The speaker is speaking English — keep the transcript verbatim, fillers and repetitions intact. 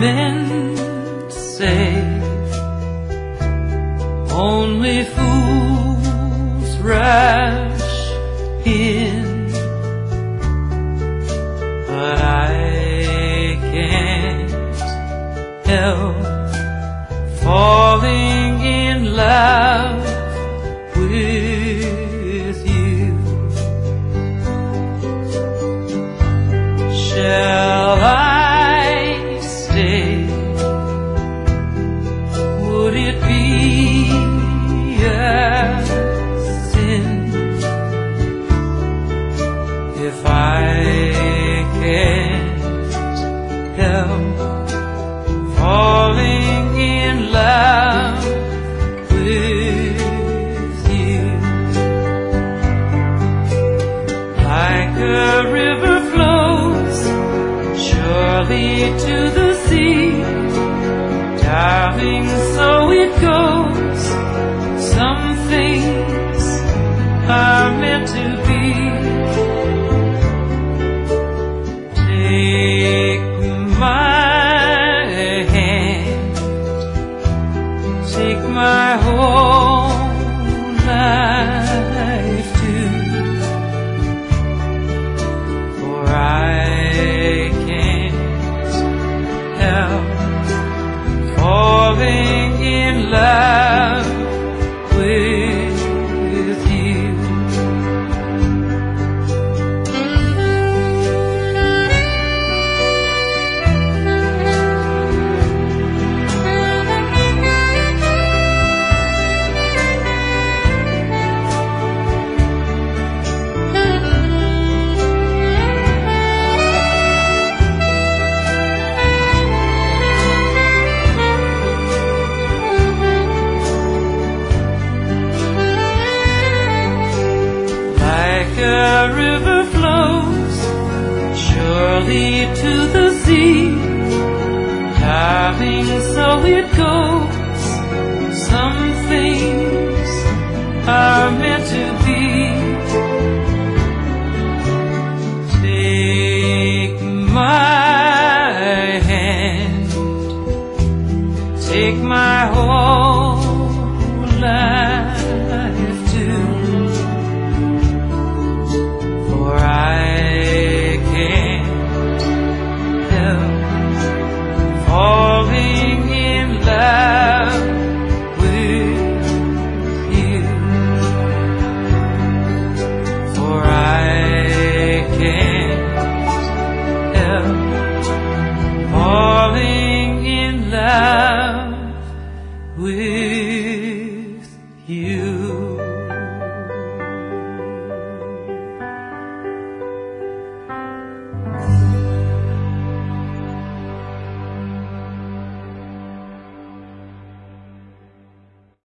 men say only fools rush in, but I can't help falling in love with you. Shall I stay? Would it be a sin if I can't help falling in love with you? Like a river flows surely to the sea, darling, so it goes. Some things are meant to be. Take my hand, take my whole life too, for I can't help falling in love with you. A river flows surely to the sea, darling, so it goes. Some things are meant to be. Take my hand, take my whole life too, for I can't help falling in love with you, for I can't help falling in love with you.